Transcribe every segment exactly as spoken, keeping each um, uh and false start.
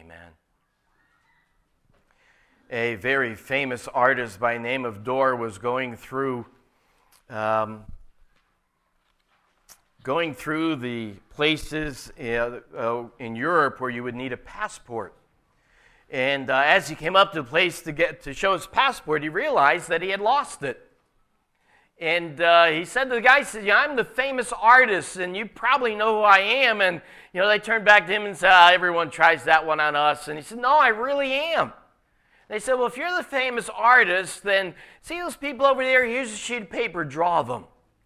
Amen. A very famous artist by the name of Dorr was going through um, going through the places uh, uh, in Europe where you would need a passport. And uh, as he came up to the place to get to show his passport, he realized that he had lost it. And uh, he said to the guy, he said, yeah, I'm the famous artist, and you probably know who I am. And, you know, they turned back to him and said, ah, everyone tries that one on us. And he said, no, I really am. They said, well, if you're the famous artist, then see those people over there? Here's a sheet of paper, draw them.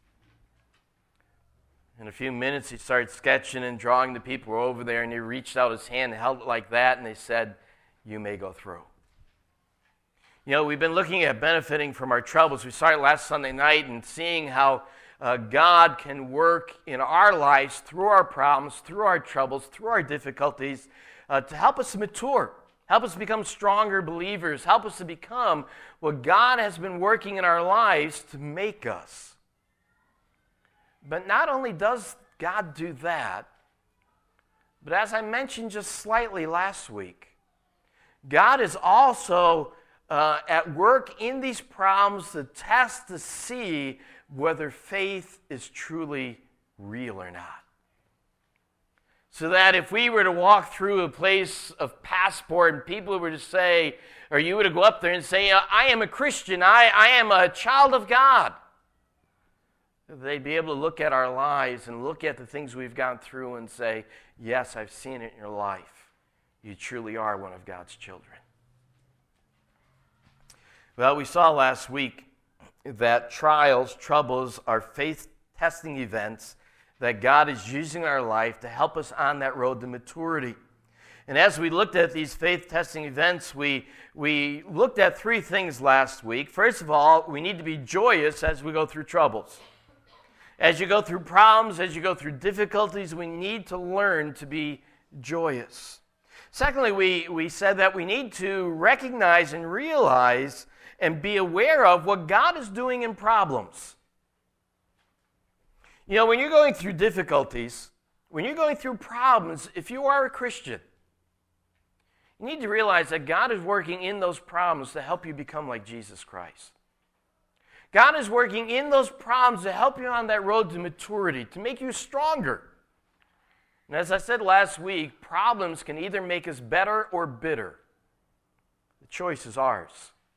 In a few minutes, he started sketching and drawing the people who were over there, and he reached out his hand and held it like that, and they said, you may go through. You know, we've been looking at benefiting from our troubles. We started last Sunday night and seeing how uh, God can work in our lives through our problems, through our troubles, through our difficulties, uh, to help us mature, help us become stronger believers, help us to become what God has been working in our lives to make us. But not only does God do that, but as I mentioned just slightly last week, God is also uh, at work in these problems to test to see whether faith is truly real or not. So that if we were to walk through a place of passport and people were to say, or you were to go up there and say, I am a Christian, I, I am a child of God, they'd be able to look at our lives and look at the things we've gone through and say, yes, I've seen it in your life. You truly are one of God's children. Well, we saw last week that trials, troubles are faith-testing events that God is using in our life to help us on that road to maturity. And as we looked at these faith-testing events, we, we looked at three things last week. First of all, we need to be joyous as we go through troubles. As you go through problems, as you go through difficulties, we need to learn to be joyous. Secondly, we, we said that we need to recognize and realize and be aware of what God is doing in problems. You know, when you're going through difficulties, when you're going through problems, if you are a Christian, you need to realize that God is working in those problems to help you become like Jesus Christ. God is working in those problems to help you on that road to maturity, to make you stronger. And as I said last week, problems can either make us better or bitter. The choice is ours.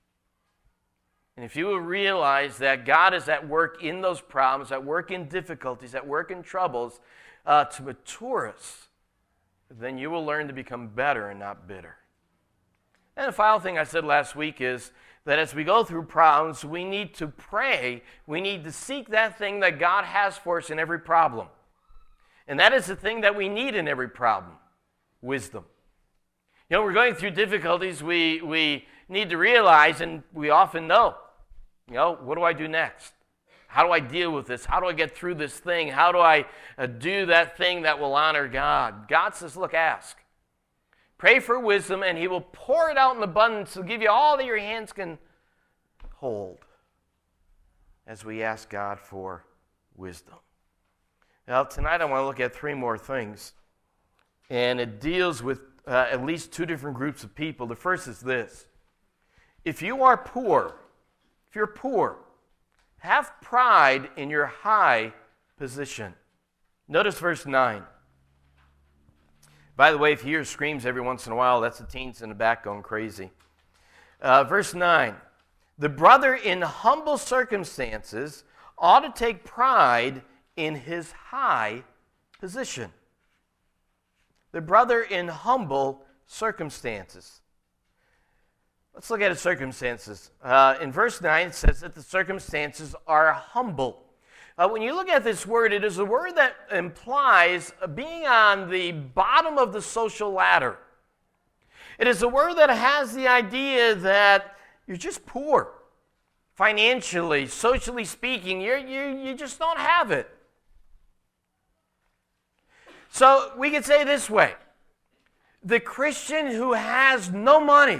And if you will realize that God is at work in those problems, at work in difficulties, at work in troubles, uh, to mature us, then you will learn to become better and not bitter. And the final thing I said last week is that as we go through problems, we need to pray. We need to seek that thing that God has for us in every problem. And that is the thing that we need in every problem, wisdom. You know, we're going through difficulties, we, we need to realize, and we often know, you know, what do I do next? How do I deal with this? How do I get through this thing? How do I uh, do that thing that will honor God? God says, look, ask. Pray for wisdom, and He will pour it out in abundance. He'll give you all that your hands can hold as we ask God for wisdom. Now, tonight I want to look at three more things, and it deals with uh, at least two different groups of people. The first is this. If you are poor, if you're poor, have pride in your high position. Notice verse nine. By the way, if you hear screams every once in a while, that's the teens in the back going crazy. Uh, verse nine. The brother in humble circumstances ought to take pride in his high position. The brother in humble circumstances. Let's look at his circumstances. Uh, in verse nine, it says that the circumstances are humble. Uh, when you look at this word, it is a word that implies being on the bottom of the social ladder. It is a word that has the idea that you're just poor. Financially, socially speaking, you're, you you just don't have it. So we could say this way. The Christian who has no money.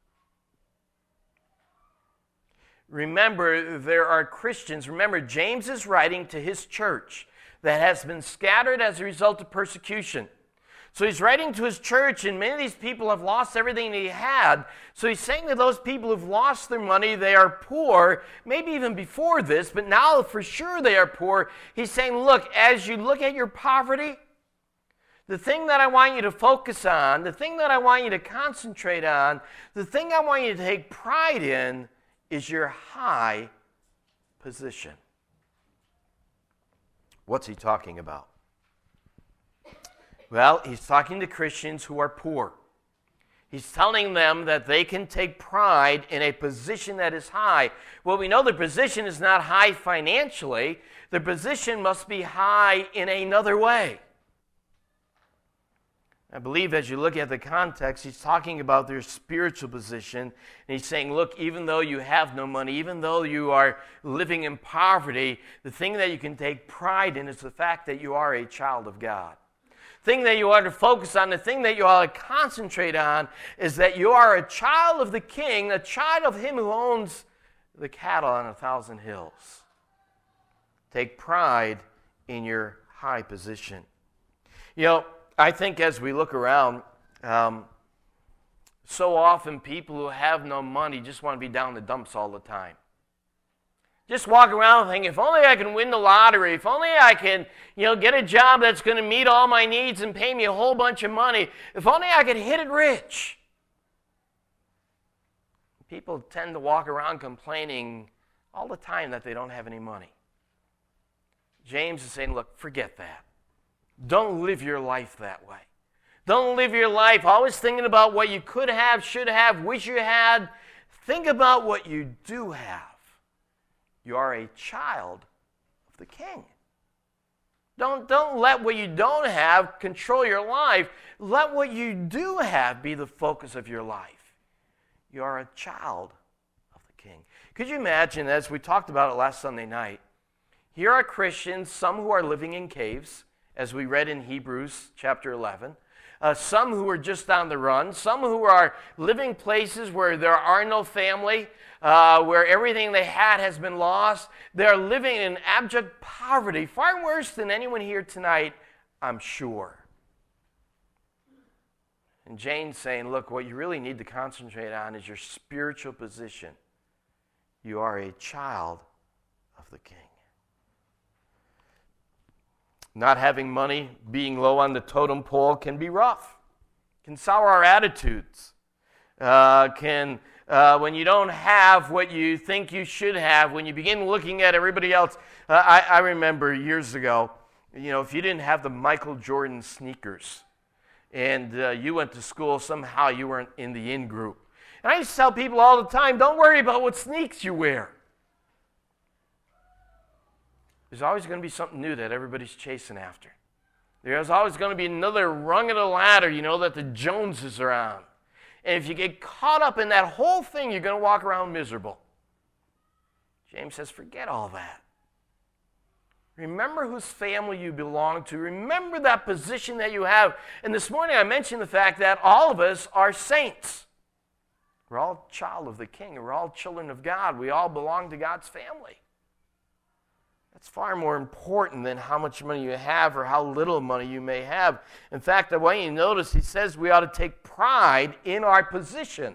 Remember, there are Christians. Remember, James is writing to his church that has been scattered as a result of persecution. So he's writing to his church, and many of these people have lost everything they had. So he's saying to those people who've lost their money, they are poor, maybe even before this, but now for sure they are poor. He's saying, look, as you look at your poverty, the thing that I want you to focus on, the thing that I want you to concentrate on, the thing I want you to take pride in is your high position. What's he talking about? Well, he's talking to Christians who are poor. He's telling them that they can take pride in a position that is high. Well, we know the position is not high financially. The position must be high in another way. I believe as you look at the context, he's talking about their spiritual position. And he's saying, look, even though you have no money, even though you are living in poverty, the thing that you can take pride in is the fact that you are a child of God. The thing that you ought to focus on, the thing that you ought to concentrate on is that you are a child of the King, a child of him who owns the cattle on a thousand hills. Take pride in your high position. You know, I think as we look around, um, so often people who have no money just want to be down in the dumps all the time. Just walk around thinking, if only I can win the lottery, if only I can, you know, get a job that's going to meet all my needs and pay me a whole bunch of money, if only I could hit it rich. People tend to walk around complaining all the time that they don't have any money. James is saying, look, forget that. Don't live your life that way. Don't live your life always thinking about what you could have, should have, wish you had. Think about what you do have. You are a child of the King. Don't, don't let what you don't have control your life. Let what you do have be the focus of your life. You are a child of the King. Could you imagine, as we talked about it last Sunday night, here are Christians, some who are living in caves, as we read in Hebrews chapter eleven, uh, some who are just on the run, some who are living places where there are no family, uh, where everything they had has been lost. They are living in abject poverty, far worse than anyone here tonight, I'm sure. And James saying, look, what you really need to concentrate on is your spiritual position. You are a child of the King. Not having money, being low on the totem pole can be rough, can sour our attitudes, uh, can, uh, when you don't have what you think you should have, when you begin looking at everybody else. Uh, I, I remember years ago, you know, if you didn't have the Michael Jordan sneakers and uh, you went to school, somehow you weren't in the in group. And I used to tell people all the time, don't worry about what sneaks you wear. There's always going to be something new that everybody's chasing after. There's always going to be another rung of the ladder, you know, that the Joneses are on. And if you get caught up in that whole thing, you're going to walk around miserable. James says, forget all that. Remember whose family you belong to. Remember that position that you have. And this morning I mentioned the fact that all of us are saints. We're all child of the King. We're all children of God. We all belong to God's family. That's far more important than how much money you have or how little money you may have. In fact, I want you to notice he says we ought to take pride in our position.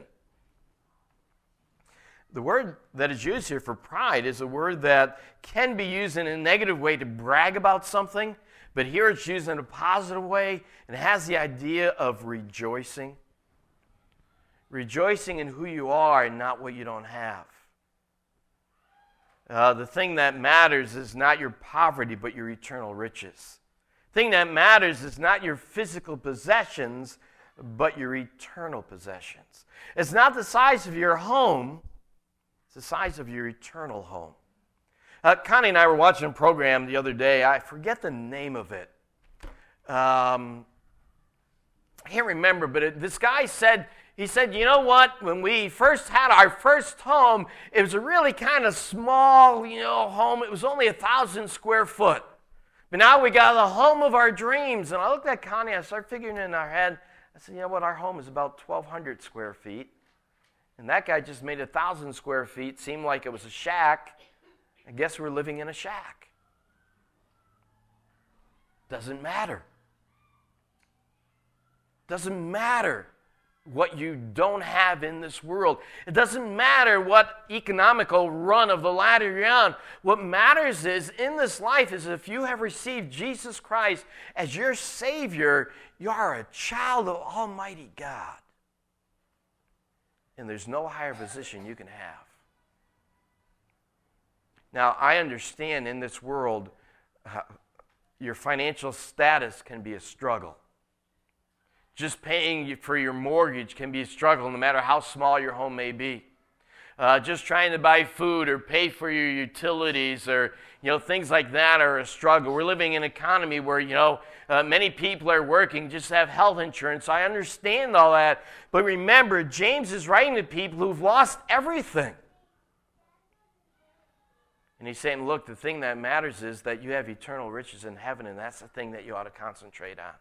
The word that is used here for pride is a word that can be used in a negative way to brag about something, but here it's used in a positive way and has the idea of rejoicing. Rejoicing in who you are and not what you don't have. Uh, the thing that matters is not your poverty, but your eternal riches. The thing that matters is not your physical possessions, but your eternal possessions. It's not the size of your home, it's the size of your eternal home. Uh, Connie and I were watching a program the other day. I forget the name of it. Um, I can't remember, but it, this guy said, He said, you know what, when we first had our first home, it was a really kind of small, you know, home. It was only a thousand square foot. But now we got the home of our dreams. And I looked at Connie, I started figuring in our head. I said, you know what, our home is about twelve hundred square feet. And that guy just made a thousand square feet seem like it was a shack. I guess we're living in a shack. Doesn't matter. Doesn't matter what you don't have in this world. It doesn't matter what economical run of the ladder you're on. What matters is, in this life, is if you have received Jesus Christ as your Savior, you are a child of Almighty God. And there's no higher position you can have. Now, I understand in this world, uh, your financial status can be a struggle. Just paying for your mortgage can be a struggle, no matter how small your home may be. Uh, just trying to buy food or pay for your utilities or, you know, things like that are a struggle. We're living in an economy where, you know, uh, many people are working just to have health insurance. I understand all that. But remember, James is writing to people who've lost everything. And he's saying, look, the thing that matters is that you have eternal riches in heaven, and that's the thing that you ought to concentrate on.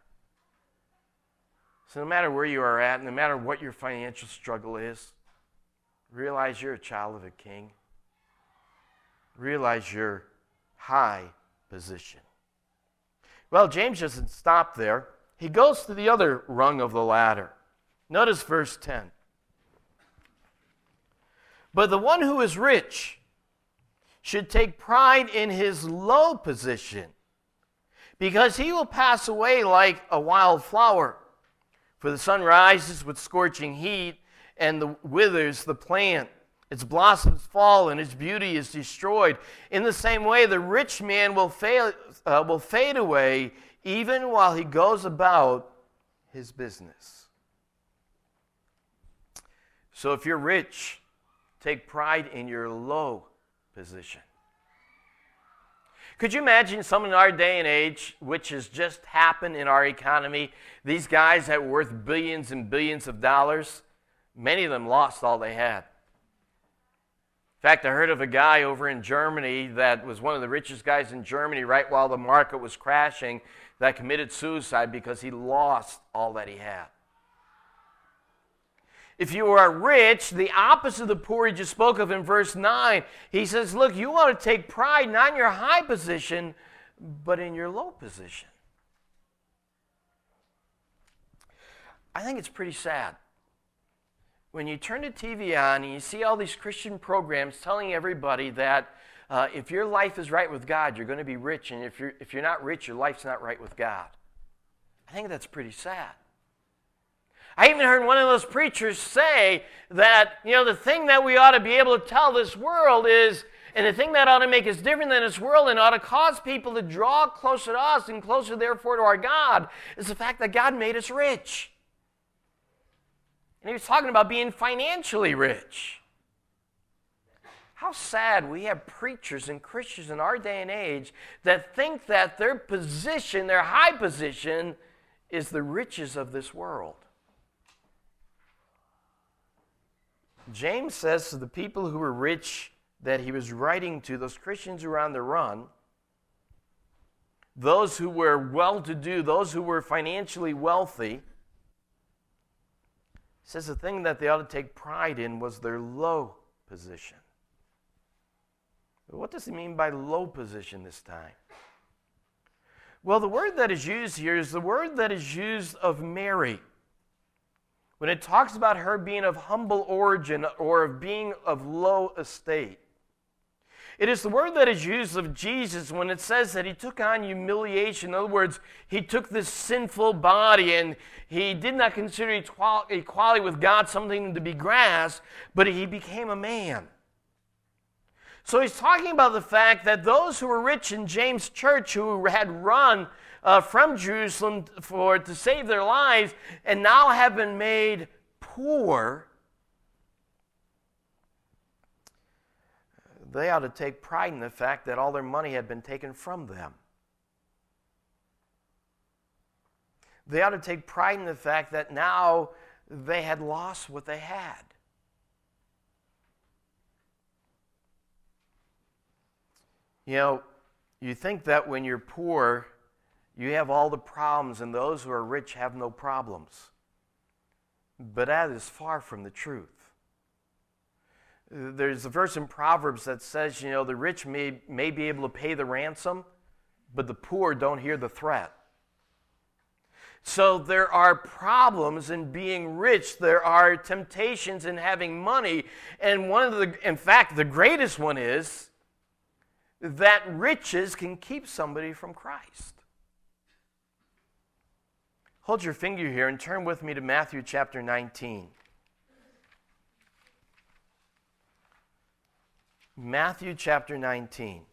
So no matter where you are at, no matter what your financial struggle is, realize you're a child of a king. Realize your high position. Well, James doesn't stop there. He goes to the other rung of the ladder. Notice verse ten. But the one who is rich should take pride in his low position, because he will pass away like a wild flower. For the sun rises with scorching heat and the withers the plant. Its blossoms fall and its beauty is destroyed. In the same way, the rich man will fail, uh, will fade away even while he goes about his business. So if you're rich, take pride in your low position. Could you imagine someone in our day and age, which has just happened in our economy, these guys that were worth billions and billions of dollars, many of them lost all they had. In fact, I heard of a guy over in Germany that was one of the richest guys in Germany right while the market was crashing that committed suicide because he lost all that he had. If you are rich, the opposite of the poor he just spoke of in verse nine, he says, look, you want to take pride not in your high position, but in your low position. I think it's pretty sad. When you turn the T V on and you see all these Christian programs telling everybody that uh, if your life is right with God, you're going to be rich, and if you're, if you're not rich, your life's not right with God. I think that's pretty sad. I even heard one of those preachers say that, you know, the thing that we ought to be able to tell this world is, and the thing that ought to make us different than this world and ought to cause people to draw closer to us and closer, therefore, to our God, is the fact that God made us rich. And he was talking about being financially rich. How sad we have preachers and Christians in our day and age that think that their position, their high position, is the riches of this world. James says to the people who were rich that he was writing to, those Christians who were on the run, those who were well-to-do, those who were financially wealthy, he says the thing that they ought to take pride in was their low position. But what does he mean by low position this time? Well, the word that is used here is the word that is used of Mary. When it talks about her being of humble origin or of being of low estate. It is the word that is used of Jesus when it says that he took on humiliation. In other words, he took this sinful body and he did not consider equality with God something to be grasped, but he became a man. So he's talking about the fact that those who were rich in James' church, who had run Uh, from Jerusalem for to save their lives and now have been made poor, they ought to take pride in the fact that all their money had been taken from them. They ought to take pride in the fact that now they had lost what they had. You know, you think that when you're poor, you have all the problems, and those who are rich have no problems. But that is far from the truth. There's a verse in Proverbs that says, you know, the rich may, may be able to pay the ransom, but the poor don't hear the threat. So there are problems in being rich. There are temptations in having money. And one of the, in fact, the greatest one is that riches can keep somebody from Christ. Hold your finger here and turn with me to Matthew chapter nineteen. Matthew chapter nineteen.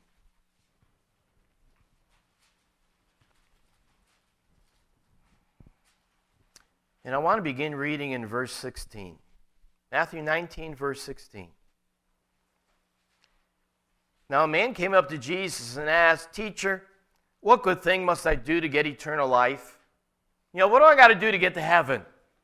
And I want to begin reading in verse sixteen. Matthew nineteen, verse sixteen. Now a man came up to Jesus and asked, "Teacher, what good thing must I do to get eternal life? You know, what do I got to do to get to heaven?"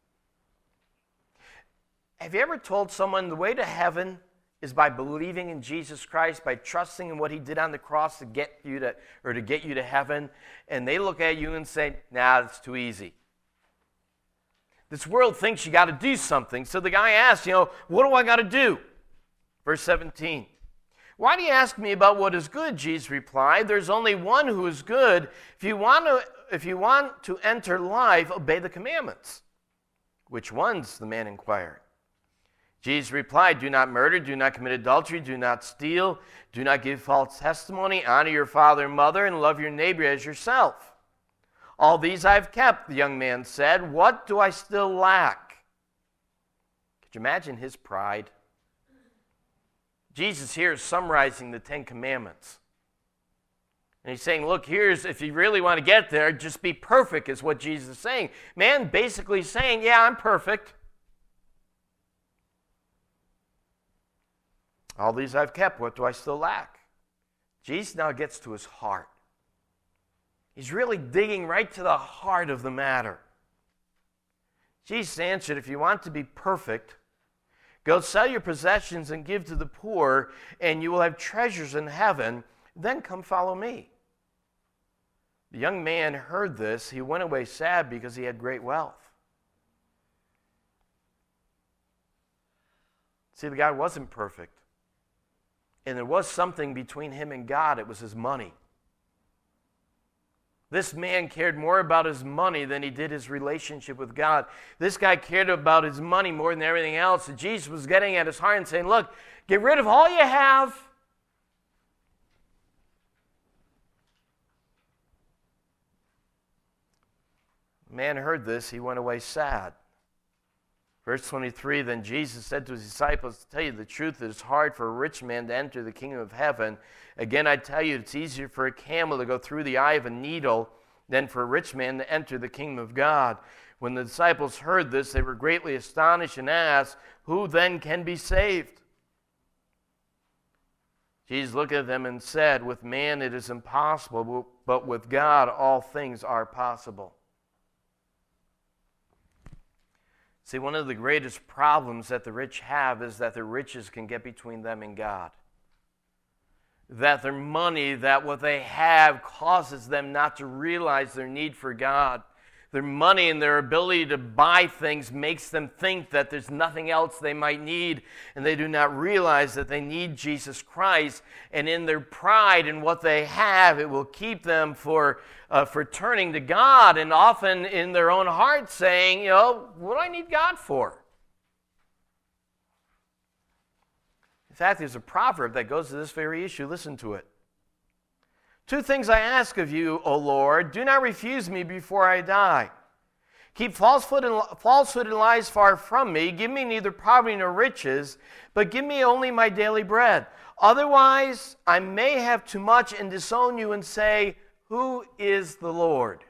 Have you ever told someone the way to heaven is by believing in Jesus Christ, by trusting in what he did on the cross to get you to, or to get you to heaven, and they look at you and say, "Nah, that's too easy. This world thinks you got to do something." So the guy asks, you know, "What do I got to do?" Verse seventeen. "Why do you ask me about what is good?" Jesus replied. "There's only one who is good. If you want to, if you want to enter life, obey the commandments." "Which ones?" the man inquired. Jesus replied, "Do not murder, do not commit adultery, do not steal, do not give false testimony, honor your father and mother, and love your neighbor as yourself. All these I've kept," the young man said. "What do I still lack?" Could you imagine his pride? Jesus here is summarizing the Ten Commandments. And he's saying, look, here's, if you really want to get there, just be perfect, is what Jesus is saying. Man basically saying, yeah, I'm perfect. All these I've kept, what do I still lack? Jesus now gets to his heart. He's really digging right to the heart of the matter. Jesus answered, "If you want to be perfect, go sell your possessions and give to the poor, and you will have treasures in heaven. Then come follow me." The young man heard this. He went away sad because he had great wealth. See, the guy wasn't perfect. And there was something between him and God. It was his money. This man cared more about his money than he did his relationship with God. This guy cared about his money more than everything else. And Jesus was getting at his heart and saying, look, get rid of all you have. The man heard this. He went away sad. Verse twenty-three, then Jesus said to his disciples, "To tell you the truth, it is hard for a rich man to enter the kingdom of heaven. Again, I tell you, it's easier for a camel to go through the eye of a needle than for a rich man to enter the kingdom of God." When the disciples heard this, they were greatly astonished and asked, "Who then can be saved?" Jesus looked at them and said, "With man it is impossible, but with God all things are possible." See, one of the greatest problems that the rich have is that their riches can get between them and God. That their money, that what they have causes them not to realize their need for God. Their money and their ability to buy things makes them think that there's nothing else they might need, and they do not realize that they need Jesus Christ. And in their pride in what they have, it will keep them for uh, for turning to God, and often in their own heart saying, you know, what do I need God for? In fact, there's a proverb that goes to this very issue. Listen to it. "Two things I ask of you, O Lord. Do not refuse me before I die. Keep falsehood and, falsehood and lies far from me. Give me neither poverty nor riches, but give me only my daily bread. Otherwise, I may have too much and disown you and say, 'Who is the Lord?'"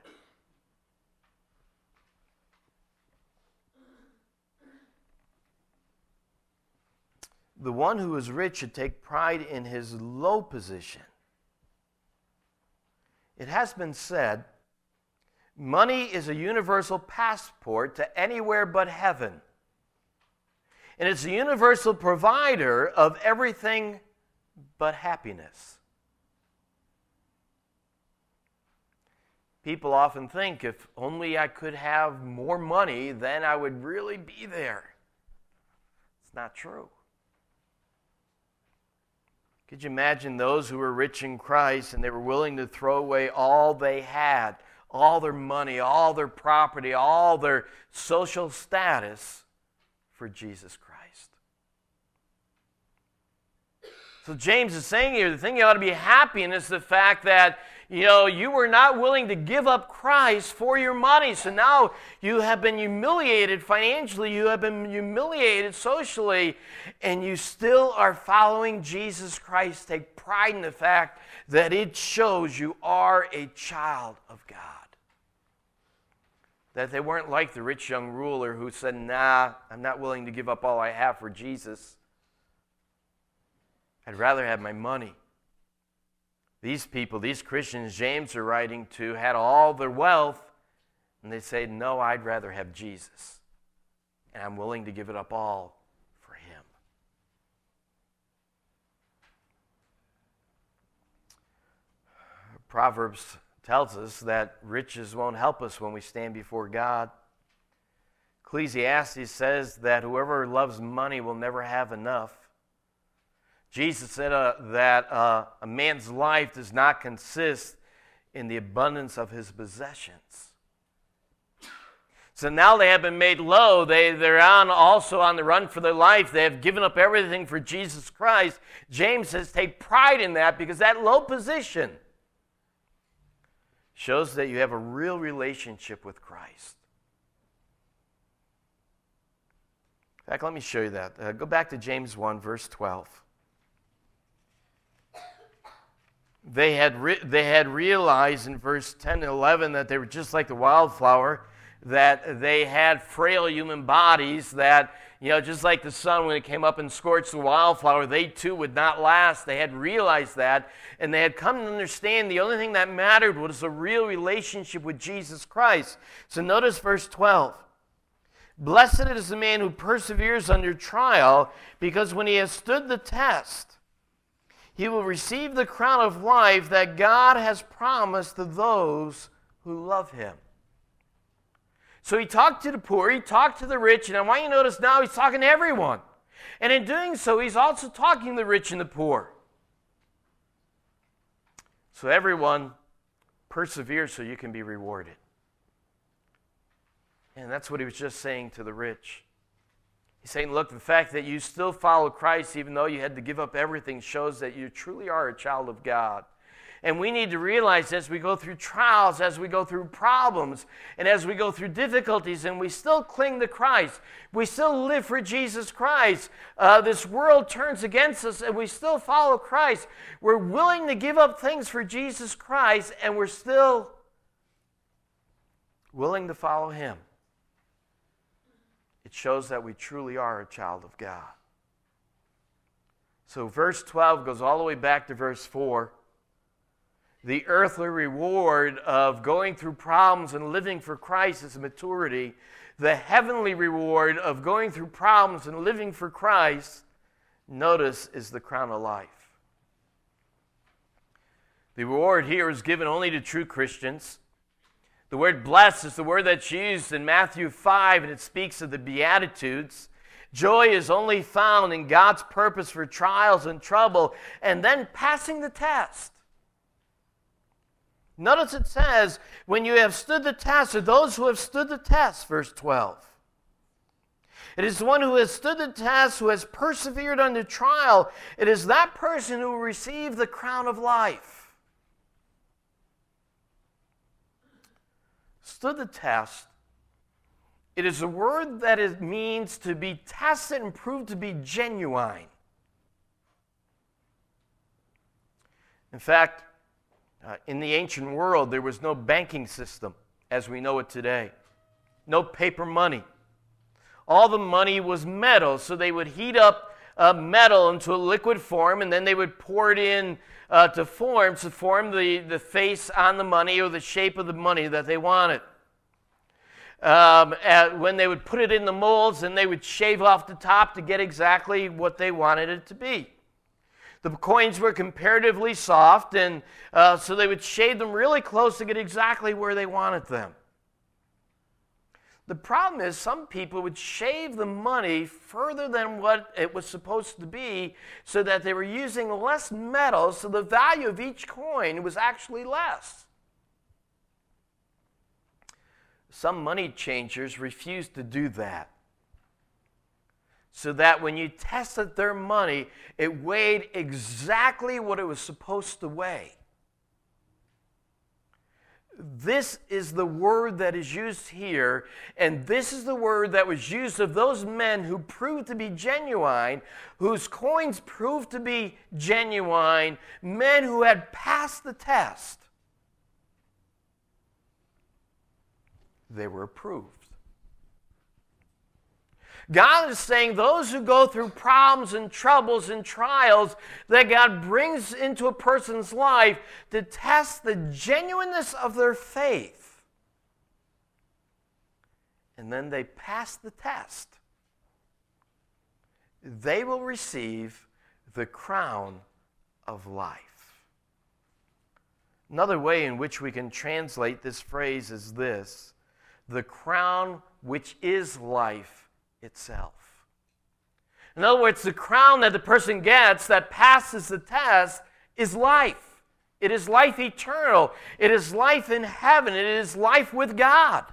The one who is rich should take pride in his low position. It has been said, money is a universal passport to anywhere but heaven. And it's a universal provider of everything but happiness. People often think, if only I could have more money, then I would really be there. It's not true. Could you imagine those who were rich in Christ and they were willing to throw away all they had, all their money, all their property, all their social status for Jesus Christ. So James is saying here, the thing you ought to be happy in is the fact that, you know, you were not willing to give up Christ for your money. So now you have been humiliated financially, you have been humiliated socially, and you still are following Jesus Christ. Take pride in the fact that it shows you are a child of God. That they weren't like the rich young ruler who said, nah, I'm not willing to give up all I have for Jesus. I'd rather have my money. These people, these Christians James are writing to, had all their wealth, and they say, no, I'd rather have Jesus. And I'm willing to give it up all for him. Proverbs tells us that riches won't help us when we stand before God. Ecclesiastes says that whoever loves money will never have enough. Jesus said uh, that uh, a man's life does not consist in the abundance of his possessions. So now they have been made low. They, they're on also on the run for their life. They have given up everything for Jesus Christ. James says take pride in that, because that low position shows that you have a real relationship with Christ. In fact, let me show you that. Uh, go back to James one, verse twelve. They had, re- they had realized in verse ten and eleven that they were just like the wildflower, that they had frail human bodies, that, you know, just like the sun when it came up and scorched the wildflower, they too would not last. They had realized that, and they had come to understand the only thing that mattered was a real relationship with Jesus Christ. So notice verse twelve. Blessed is the man who perseveres under trial, because when he has stood the test, he will receive the crown of life that God has promised to those who love him. So he talked to the poor, he talked to the rich, and I want you to notice now he's talking to everyone. And in doing so, he's also talking to the rich and the poor. So everyone persevere so you can be rewarded. And that's what he was just saying to the rich. He's saying, look, the fact that you still follow Christ even though you had to give up everything shows that you truly are a child of God. And we need to realize as we go through trials, as we go through problems, and as we go through difficulties, and we still cling to Christ, we still live for Jesus Christ, uh, this world turns against us, and we still follow Christ. We're willing to give up things for Jesus Christ, and we're still willing to follow him. It shows that we truly are a child of God. So verse twelve goes all the way back to verse four. The earthly reward of going through problems and living for Christ is maturity. The heavenly reward of going through problems and living for Christ, notice, is the crown of life. The reward here is given only to true Christians. The word blessed is the word that's used in Matthew five, and it speaks of the Beatitudes. Joy is only found in God's purpose for trials and trouble, and then passing the test. Notice it says, when you have stood the test, or those who have stood the test, verse twelve. It is the one who has stood the test, who has persevered under trial. It is that person who will receive the crown of life. Stood the test. It is a word that it means to be tested and proved to be genuine. In fact, uh, in the ancient world, there was no banking system as we know it today. No paper money. All the money was metal, so they would heat up uh, metal into a liquid form, and then they would pour it in uh, to form, to form the, the face on the money or the shape of the money that they wanted. Um, at, when they would put it in the molds, and they would shave off the top to get exactly what they wanted it to be. The coins were comparatively soft, and uh, so they would shave them really close to get exactly where they wanted them. The problem is some people would shave the money further than what it was supposed to be so that they were using less metal, so the value of each coin was actually less. some money changers refused to do that. So that when you tested their money, it weighed exactly what it was supposed to weigh. This is the word that is used here, and this is the word that was used of those men who proved to be genuine, whose coins proved to be genuine, men who had passed the test. They were approved. God is saying those who go through problems and troubles and trials that God brings into a person's life to test the genuineness of their faith. And then they pass the test. They will receive the crown of life. Another way in which we can translate this phrase is this: the crown which is life itself. In other words, the crown that the person gets that passes the test is life. It is life eternal. It is life in heaven. It is life with God.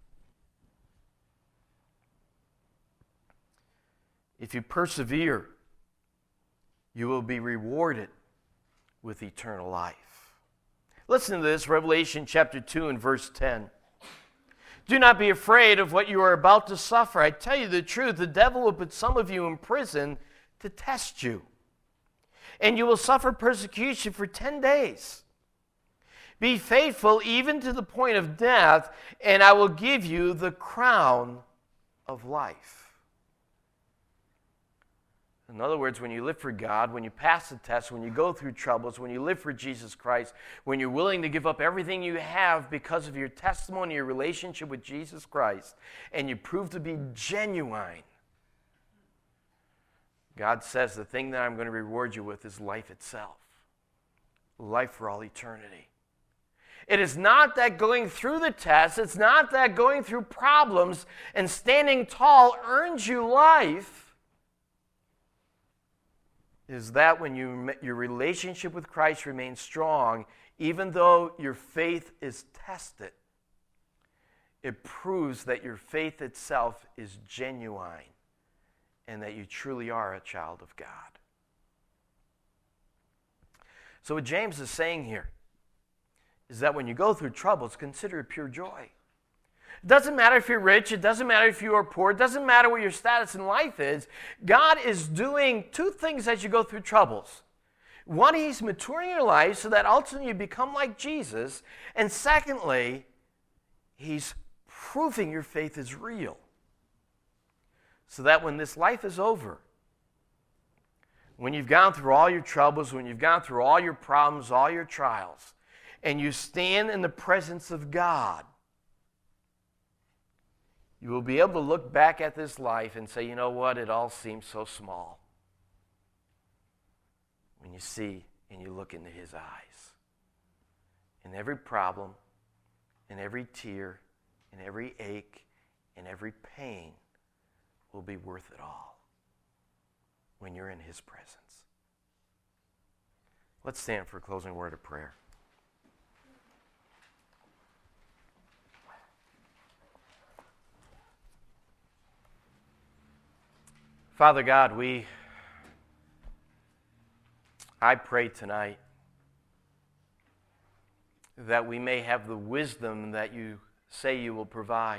If you persevere, you will be rewarded with eternal life. Listen to this, Revelation chapter two and verse ten. Do not be afraid of what you are about to suffer. I tell you the truth, the devil will put some of you in prison to test you. And you will suffer persecution for ten days. Be faithful even to the point of death, and I will give you the crown of life. In other words, when you live for God, when you pass the test, when you go through troubles, when you live for Jesus Christ, when you're willing to give up everything you have because of your testimony, your relationship with Jesus Christ, and you prove to be genuine, God says the thing that I'm going to reward you with is life itself. Life for all eternity. It is not that going through the test, it's not that going through problems and standing tall earns you life. Is that when you, your relationship with Christ remains strong, even though your faith is tested, it proves that your faith itself is genuine and that you truly are a child of God. So what James is saying here is that when you go through troubles, consider it pure joy. It doesn't matter if you're rich. It doesn't matter if you are poor. It doesn't matter what your status in life is. God is doing two things as you go through troubles. One, He's maturing your life so that ultimately you become like Jesus. And secondly, He's proving your faith is real. So that when this life is over, when you've gone through all your troubles, when you've gone through all your problems, all your trials, and you stand in the presence of God, you will be able to look back at this life and say, you know what, it all seems so small. When you see and you look into His eyes. And every problem, and every tear, and every ache, and every pain will be worth it all when you're in His presence. Let's stand for a closing word of prayer. Father God, we, I pray tonight that we may have the wisdom that you say you will provide,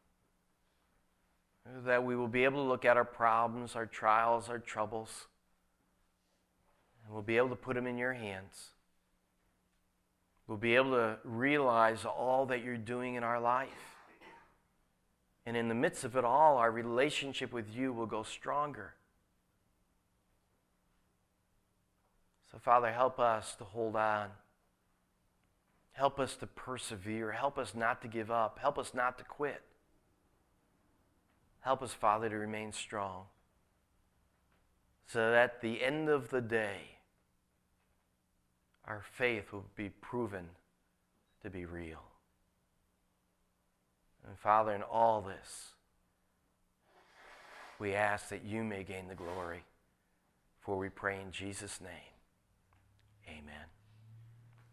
that we will be able to look at our problems, our trials, our troubles, and we'll be able to put them in your hands. We'll be able to realize all that you're doing in our life. And in the midst of it all, our relationship with you will go stronger. So, Father, help us to hold on. Help us to persevere. Help us not to give up. Help us not to quit. Help us, Father, to remain strong. So that at the end of the day, our faith will be proven to be real. And Father, in all this, we ask that you may gain the glory. For we pray in Jesus' name. Amen.